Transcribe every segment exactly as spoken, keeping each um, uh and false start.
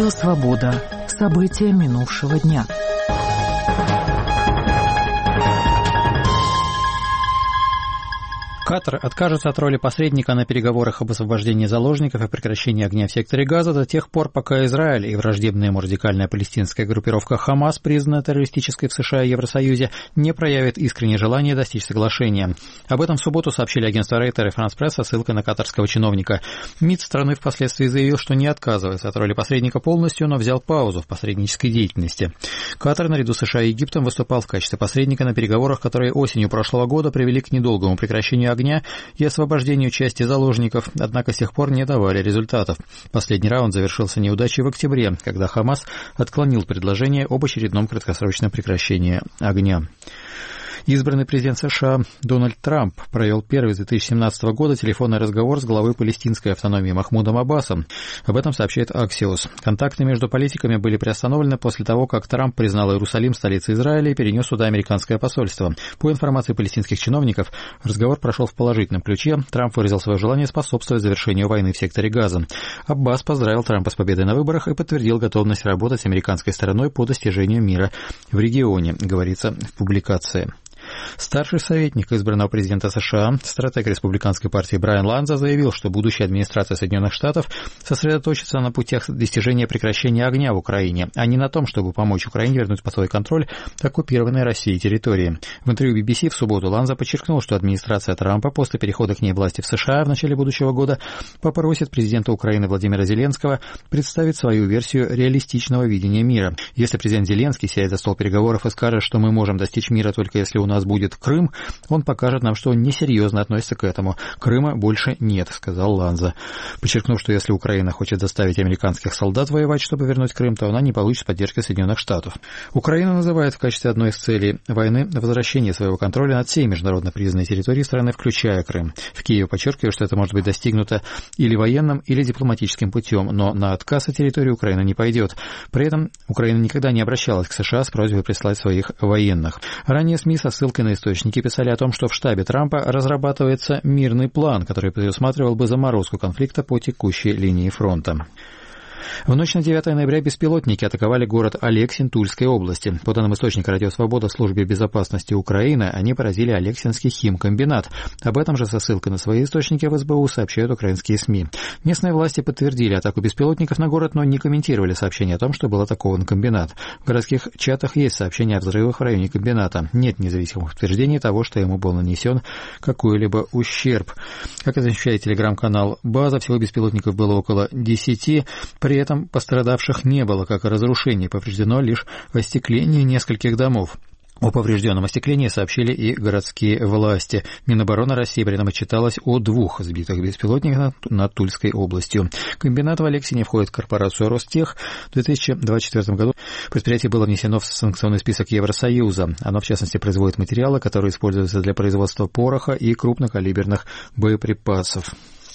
Радио «Свобода». События минувшего дня. Катар откажется от роли посредника на переговорах об освобождении заложников и прекращении огня в секторе Газа до тех пор, пока Израиль и враждебная ему радикальная палестинская группировка ХАМАС, признанная террористической в США и Евросоюзе, не проявит искреннее желание достичь соглашения. Об этом в субботу сообщили агентство Рейтер и Франс Пресс со ссылкой на катарского чиновника. МИД страны впоследствии заявил, что не отказывается от роли посредника полностью, но взял паузу в посреднической деятельности. Катар наряду с США и Египтом выступал в качестве посредника на переговорах, которые осенью прошлого года привели к недолгому прекращению огня и освобождению части заложников, однако с тех пор не давали результатов. Последний раунд завершился неудачей в октябре, когда ХАМАС отклонил предложение об очередном краткосрочном прекращении огня. Избранный президент США Дональд Трамп провел первый с две тысячи семнадцатого года телефонный разговор с главой палестинской автономии Махмудом Аббасом. Об этом сообщает Axios. Контакты между политиками были приостановлены после того, как Трамп признал Иерусалим столицей Израиля и перенес туда американское посольство. По информации палестинских чиновников, разговор прошел в положительном ключе. Трамп выразил свое желание способствовать завершению войны в секторе Газа. Аббас поздравил Трампа с победой на выборах и подтвердил готовность работать с американской стороной по достижению мира в регионе, говорится в публикации. Старший советник избранного президента США, стратег республиканской партии Брайан Ланза заявил, что будущая администрация Соединенных Штатов сосредоточится на путях достижения прекращения огня в Украине, а не на том, чтобы помочь Украине вернуть под свой контроль оккупированные Россией территории. В интервью би би си в субботу Ланза подчеркнул, что администрация Трампа после перехода к ней власти в США в начале будущего года попросит президента Украины Владимира Зеленского представить свою версию реалистичного видения мира. Если президент Зеленский сядет за стол переговоров и скажет, что мы можем достичь мира только если у нас будет Крым, он покажет нам, что он несерьезно относится к этому. Крыма больше нет, сказал Ланза, подчеркнув, что если Украина хочет заставить американских солдат воевать, чтобы вернуть Крым, то она не получит поддержки Соединенных Штатов. Украина называет в качестве одной из целей войны возвращение своего контроля над всей международно признанной территорией страны, включая Крым. В Киеве подчеркивают, что это может быть достигнуто или военным, или дипломатическим путем, но на отказ от территории Украина не пойдет. При этом Украина никогда не обращалась к США с просьбой прислать своих военных. Ранее СМИ со ссылкой на источники писали о том, что в штабе Трампа разрабатывается мирный план, который предусматривал бы заморозку конфликта по текущей линии фронта. В ночь на девятое ноября беспилотники атаковали город Алексин Тульской области. По данным источника «Радио Свобода» в службе безопасности Украины, они поразили Алексинский химкомбинат. Об этом же со ссылкой на свои источники в эс бэ у сообщают украинские СМИ. Местные власти подтвердили атаку беспилотников на город, но не комментировали сообщение о том, что был атакован комбинат. В городских чатах есть сообщения о взрывах в районе комбината. Нет независимых подтверждений того, что ему был нанесен какой-либо ущерб. Как отмечает телеграм-канал «База», всего беспилотников было около десяти. При этом пострадавших не было, как и разрушений, повреждено лишь остекление нескольких домов. О поврежденном остеклении сообщили и городские власти. Минобороны России при этом отчиталась о двух сбитых беспилотниках над Тульской областью. Комбинат в Алексине входит в корпорацию Ростех. В две тысячи двадцать четвёртом году предприятие было внесено в санкционный список Евросоюза. Оно, в частности, производит материалы, которые используются для производства пороха и крупнокалиберных боеприпасов.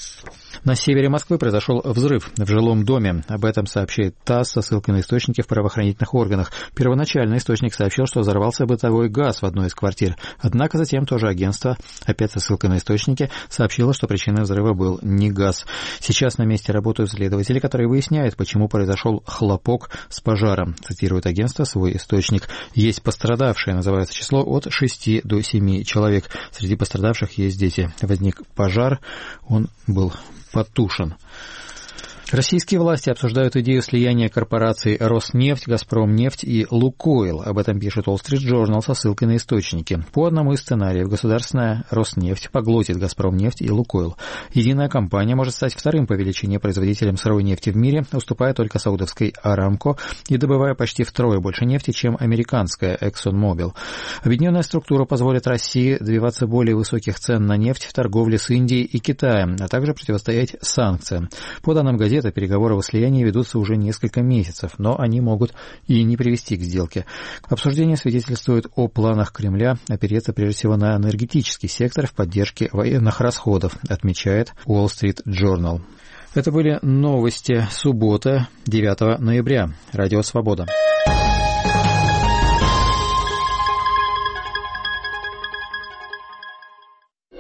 На севере Москвы произошел взрыв в жилом доме. Об этом сообщает ТАСС со ссылкой на источники в правоохранительных органах. Первоначально источник сообщил, что взорвался бытовой газ в одной из квартир. Однако затем тоже агентство, опять со ссылкой на источники, сообщило, что причиной взрыва был не газ. Сейчас на месте работают следователи, которые выясняют, почему произошел хлопок с пожаром. Цитирует агентство свой источник. Есть пострадавшие, называется число от шести до семи человек. Среди пострадавших есть дети. Возник пожар, он был потушен. Российские власти обсуждают идею слияния корпораций «Роснефть», «Газпромнефть» и «Лукойл». Об этом пишет Wall Street Journal со ссылкой на источники. По одному из сценариев государственная «Роснефть» поглотит «Газпромнефть» и «Лукойл». Единая компания может стать вторым по величине производителем сырой нефти в мире, уступая только саудовской «Арамко» и добывая почти втрое больше нефти, чем американская «ExxonMobil». Объединенная структура позволит России добиваться более высоких цен на нефть в торговле с Индией и Китаем, а также противостоять санкциям. По данным газеты, переговоры о слиянии ведутся уже несколько месяцев, но они могут и не привести к сделке. Обсуждение свидетельствует о планах Кремля опереться прежде всего на энергетический сектор в поддержке военных расходов, отмечает Wall Street Journal. Это были новости субботы, девятого ноября. Радио «Свобода».